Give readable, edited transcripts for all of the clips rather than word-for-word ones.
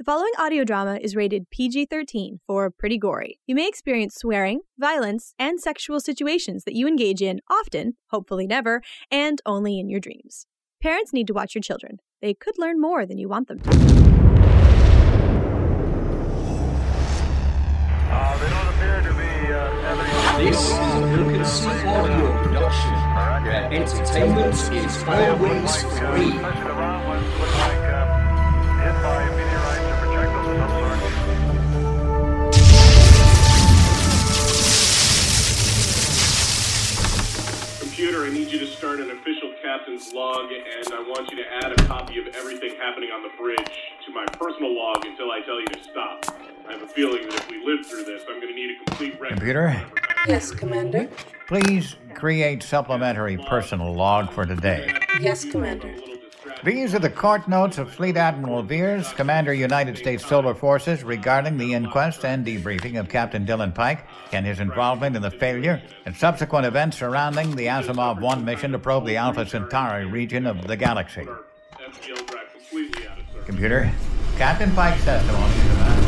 following audio drama is rated PG-13 for pretty gory. You may experience swearing, violence, and sexual situations that you engage in often, hopefully never, and only in your dreams. Parents need to watch your children. They could learn more than you want them to. They don't appear to be having... This is a Milk Audio production, where entertainment is always free. Computer, I need you to start an official captain's log, and I want you to add a copy of everything happening on the bridge to my personal log until I tell you to stop. I have a feeling that if we live through this, I'm going to need a complete record. Computer? Yes, Commander. Please create supplementary personal log for today. Yes, Commander. These are the court notes of Fleet Admiral Veers, Commander United States Solar Forces, regarding the inquest and debriefing of Captain Dylan Pike and his involvement in the failure and subsequent events surrounding the Asimov 1 mission to probe the Alpha Centauri region of the galaxy. Computer, Captain Pike's testimony is about...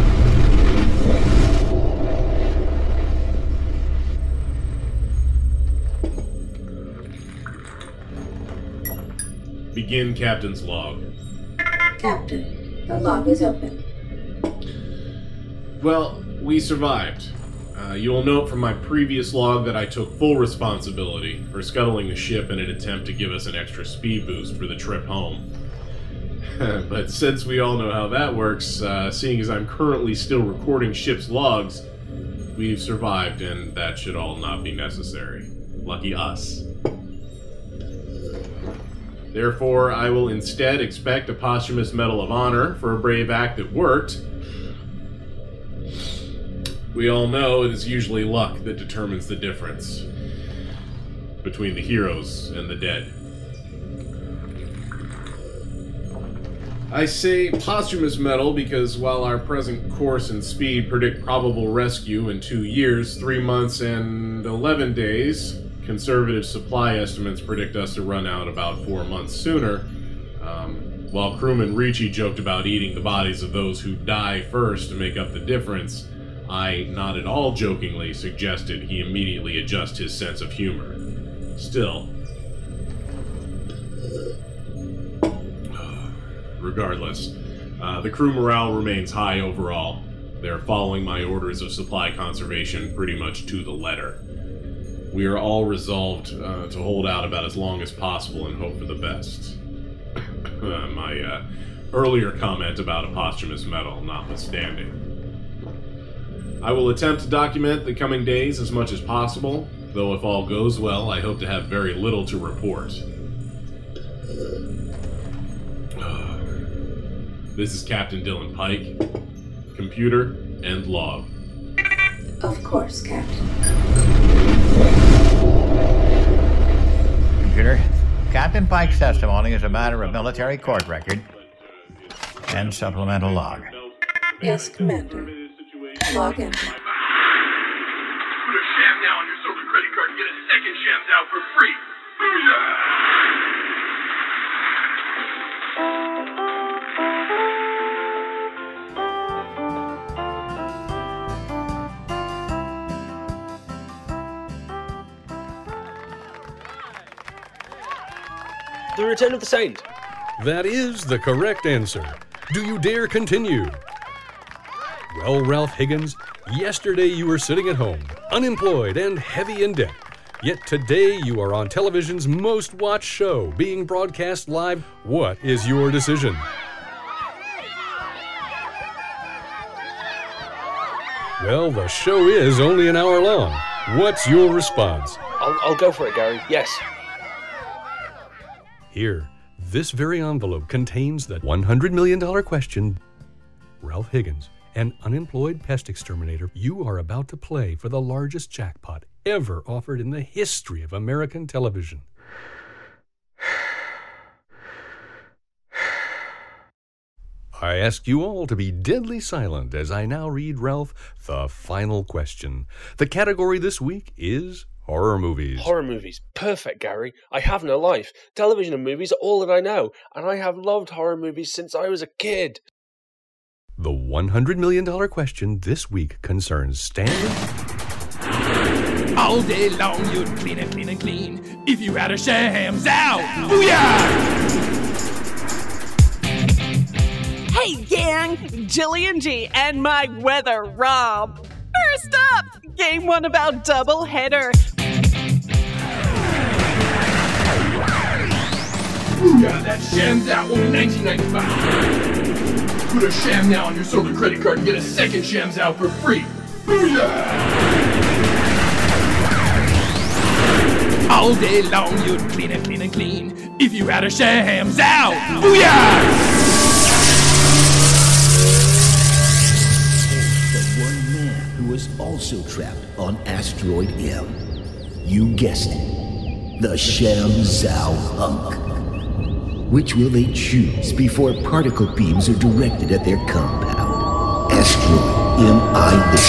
Begin Captain's log. Captain, the log is open. Well, we survived. You will note from my previous log that I took full responsibility for scuttling the ship in an attempt to give us an extra speed boost for the trip home. But since we all know how that works, seeing as I'm currently still recording ship's logs, we've survived and that should all not be necessary. Lucky us. Therefore, I will instead expect a posthumous Medal of Honor for a brave act that worked. We all know it is usually luck that determines the difference between the heroes and the dead. I say posthumous medal because while our present course and speed predict probable rescue in 2 years, 3 months, and 11 days, conservative supply estimates predict us to run out about 4 months sooner. While crewman Ricci joked about eating the bodies of those who die first to make up the difference, I, not at all jokingly, suggested he immediately adjust his sense of humor. Still. Regardless, the crew morale remains high overall. They're following my orders of supply conservation pretty much to the letter. We are all resolved to hold out about as long as possible and hope for the best. My earlier comment about a posthumous medal notwithstanding. I will attempt to document the coming days as much as possible, though if all goes well, I hope to have very little to report. This is Captain Dylan Pike. Computer, end log. Of course, Captain. Computer, Captain Pike's testimony is a matter of military court record and supplemental log. Yes, Commander. Log in. Put a sham now on your social credit card and get a second shams out for free. The Return of the Saint. That is the correct answer. Do you dare continue? Well, Ralph Higgins, yesterday you were sitting at home, unemployed and heavy in debt. Yet today you are on television's most watched show, being broadcast live. What is your decision? Well, the show is only an hour long. What's your response? I'll go for it, Gary. Yes. Here, this very envelope contains the $100 million question. Ralph Higgins, an unemployed pest exterminator, you are about to play for the largest jackpot ever offered in the history of American television. I ask you all to be deadly silent as I now read Ralph the final question. The category this week is horror movies. Horror movies. Perfect, Gary. I have no life. Television and movies are all that I know, and I have loved horror movies since I was a kid. The $100 million question this week concerns Stanley. All day long you'd clean and clean and clean if you had a shams out. Booyah! Hey gang, Jillian G and my weather Rob. First up, game 1 of our double header. Booyah, that shams out only $19.95. Put a sham now on your solar credit card and get a second shams out for free. Booyah! All day long you'd clean and clean and clean if you had a shams out. Booyah! The one man who was also trapped on Asteroid M. You guessed it, the Shamzao Hunk. Which will they choose before particle beams are directed at their compound? Asteroid M.I.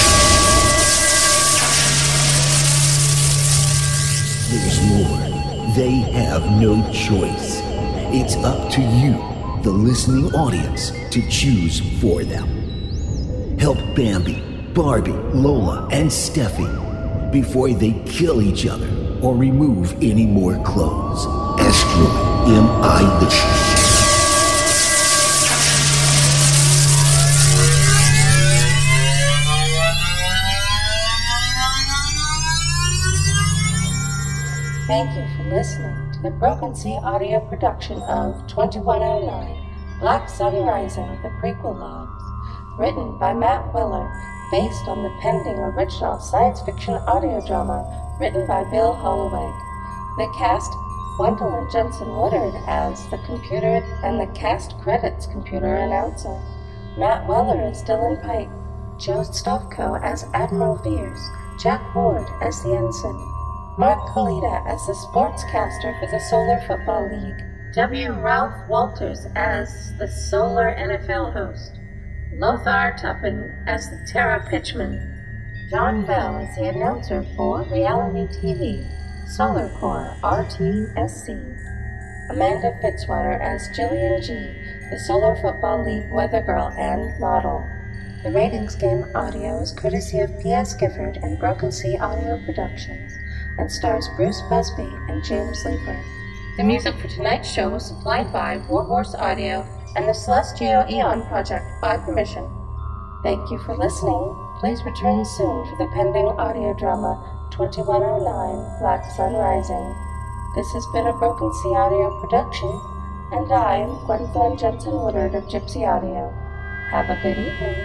There's more. They have no choice. It's up to you, the listening audience, to choose for them. Help Bambi, Barbie, Lola, and Steffi before they kill each other or remove any more clothes. Asteroid M.I. Thank you for listening to the Broken Sea audio production of 2109, Black Sun Rising, the prequel logs, written by Matt Weller, based on the pending original science fiction audio drama written by Bill Holloway. The cast: Gwendolyn Jensen Woodard as the computer and the cast credits computer announcer. Matt Weller as Dylan Pike, Joe Stofko as Admiral Veers, Jack Ward as the ensign, Mark Kalita as the sportscaster for the Solar Football League, W. Ralph Walters as the Solar NFL host, Lothar Tuppen as the Terra Pitchman, John Bell as the announcer for reality TV, Solar Core RTSC, Amanda Fitzwater as Jillian G, the Solar Football League weather girl and model. The Ratings Game audio is courtesy of P.S. Gifford and Broken Sea Audio Productions, and stars Bruce Busby and James Leeper. The music for tonight's show was supplied by Warhorse Audio and the Celestio Eon Project by permission. Thank you for listening. Please return soon for the pending audio drama 2109, Black Sun Rising. This has been a Broken Sea Audio production, and I am Gwendolyn Jensen Woodard of Gypsy Audio. Have a good evening.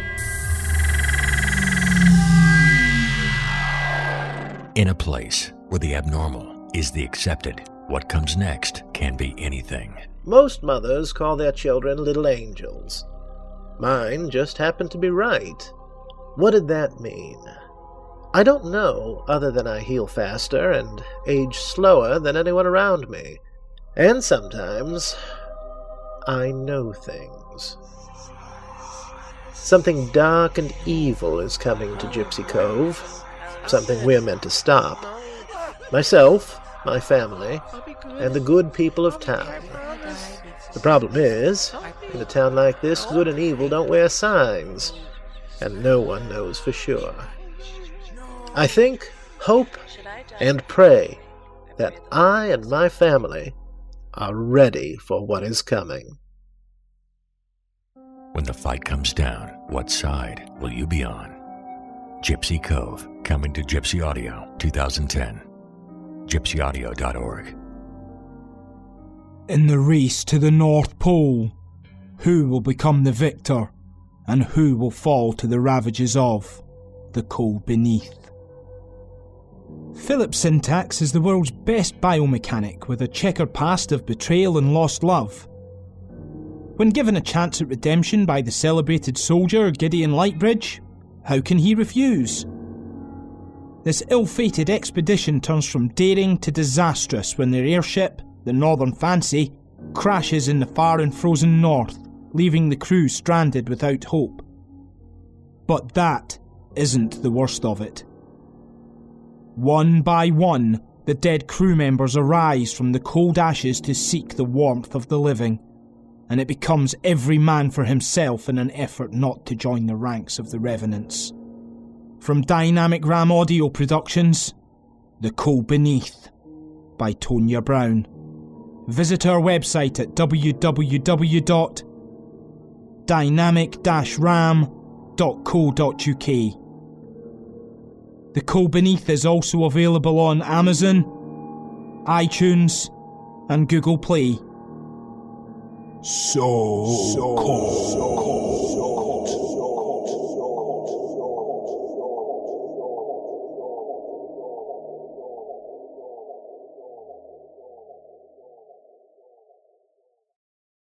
In a place where the abnormal is the accepted, what comes next can be anything. Most mothers call their children little angels. Mine just happened to be right. What did that mean? I don't know, other than I heal faster and age slower than anyone around me. And sometimes I know things. Something dark and evil is coming to Gypsy Cove. Something we're meant to stop. Myself, my family, and the good people of town. The problem is, in a town like this, good and evil don't wear signs, and no one knows for sure. I think, hope, and pray that I and my family are ready for what is coming. When the fight comes down, what side will you be on? Gypsy Cove, coming to Gypsy Audio 2010. GypsyAudio.org. In the race to the North Pole, who will become the victor, and who will fall to the ravages of the cold beneath? Philip Syntax is the world's best biomechanic with a checkered past of betrayal and lost love. When given a chance at redemption by the celebrated soldier Gideon Lightbridge, how can he refuse? This ill-fated expedition turns from daring to disastrous when their airship, the Northern Fancy, crashes in the far and frozen north, leaving the crew stranded without hope. But that isn't the worst of it. One by one, the dead crew members arise from the cold ashes to seek the warmth of the living. and it becomes every man for himself in an effort not to join the ranks of the Revenants. From Dynamic Ram Audio Productions, The Cold Beneath by Tonya Brown. Visit our website at www.dynamic-ram.co.uk. The Cold Beneath is also available on Amazon, iTunes, and Google Play. So cold.